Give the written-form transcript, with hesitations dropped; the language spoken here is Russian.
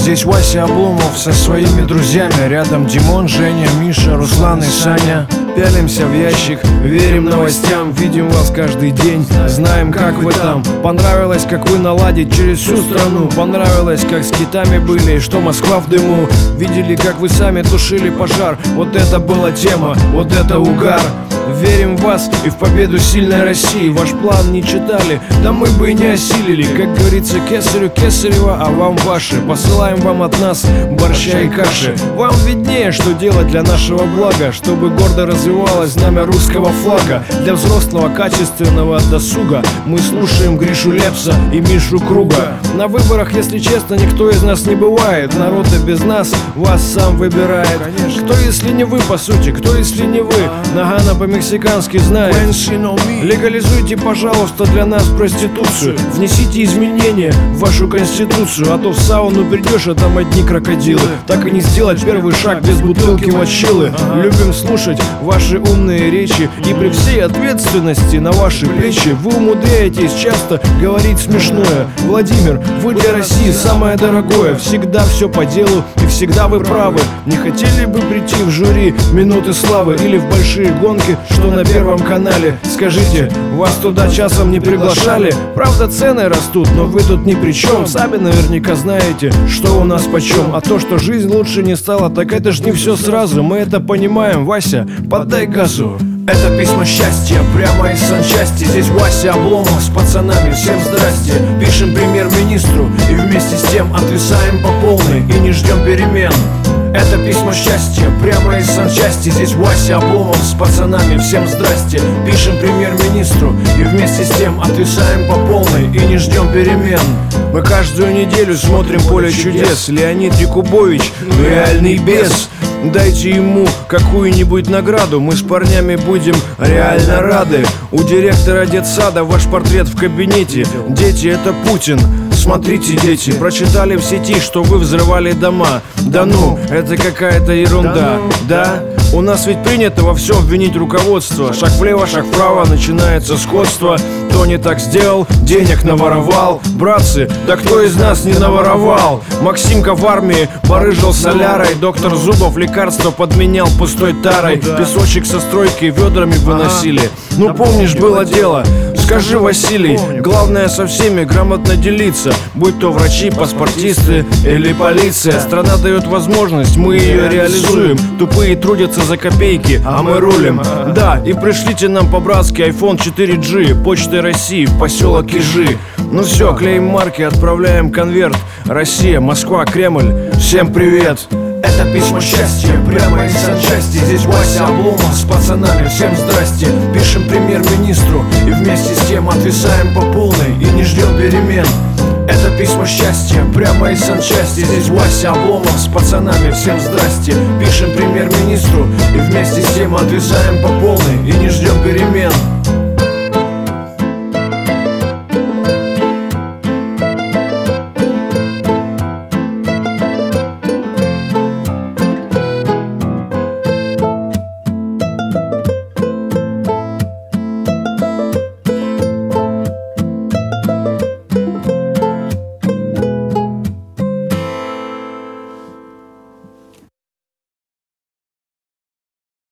Здесь Вася Обломов со своими друзьями. Рядом Димон, Женя, Миша, Руслан и Саня. Пялимся в ящик, верим новостям. Видим вас каждый день, знаем, как вы там. Понравилось, как вы наладить через всю страну. Понравилось, как с китами были, и что Москва в дыму. Видели, как вы сами тушили пожар. Вот это была тема, вот это угар. Верим в вас и в победу сильной России. Ваш план не читали, да мы бы и не осилили. Как говорится, кесарю кесарева, а вам ваше. Посылаем вам от нас борща и каши. Вам виднее, что делать для нашего блага, чтобы гордо развивалось знамя русского флага. Для взрослого качественного досуга мы слушаем Гришу Лепса и Мишу Круга. На выборах, если честно, никто из нас не бывает. Народ и без нас вас сам выбирает. Кто, если не вы, по сути, кто, если не вы? Нагано по-мексикански знает. Легализуйте, пожалуйста, для нас проституцию. Внесите изменения в вашу конституцию. А то в сауну придешь, а там одни крокодилы. Так и не сделать первый шаг без бутылки мочилы. Любим слушать ваши умные речи. И при всей ответственности на ваши плечи вы умудряетесь часто говорить смешное. Владимир, вы для России самое дорогое. Всегда все по делу и всегда вы правы. Не хотели бы прийти в жюри «Минуты славы» или в большие гонки, что на Первом канале? Скажите, вас туда часом не приглашали? Правда, цены растут, но вы тут ни при чем. Сами наверняка знаете, что у нас почем. А то, что жизнь лучше не стала, так это ж не все сразу. Мы это понимаем, Вася, поддай газу. Это письма счастья, прямо из санчасти. Здесь Вася Обломов с пацанами, всем здрасте. Пишем премьер-министру и вместе с тем отвисаем по полной и не ждем перемен. Это письма счастья, прямо из санчасти. Здесь Вася Обломов с пацанами, всем здрасте. Пишем премьер-министру и вместе с тем отвисаем по полной и не ждем перемен. Мы каждую неделю смотрим «Поле чудес». Леонид Якубович, реальный бес. Дайте ему какую-нибудь награду, мы с парнями будем реально рады. У директора детсада ваш портрет в кабинете. Дети, это Путин. Смотрите, дети, прочитали в сети, что вы взрывали дома. Да ну, это какая-то ерунда, да? У нас ведь принято во всем винить руководство. Шаг влево, шаг вправо, начинается сходство. Кто не так сделал, денег наворовал. Братцы, да кто из нас не наворовал? Максимка в армии барыжил солярой. Доктор Зубов лекарства подменял пустой тарой. Песочек со стройки ведрами выносили. Ну помнишь, было дело. Скажи, Василий, главное со всеми грамотно делиться. Будь то врачи, паспортисты или полиция. Страна дает возможность, мы ее реализуем. Тупые трудятся за копейки, а мы рулим. Да, и пришлите нам по-братски iPhone 4G Почтой России в поселок Ижи. Ну все, клеим марки, отправляем конверт. Россия, Москва, Кремль, всем привет. Это письма счастья, прямо из санчасти. Здесь Вася Обломов с пацанами, всем здрасте. Пишем премьер-министру и вместе с тем отвисаем по полной и не ждем перемен. Это письма счастья, прямо из санчасти. Здесь Вася Обломов с пацанами, всем здрасте. Пишем премьер-министру и вместе с тем отвисаем по полной и не ждем перемен.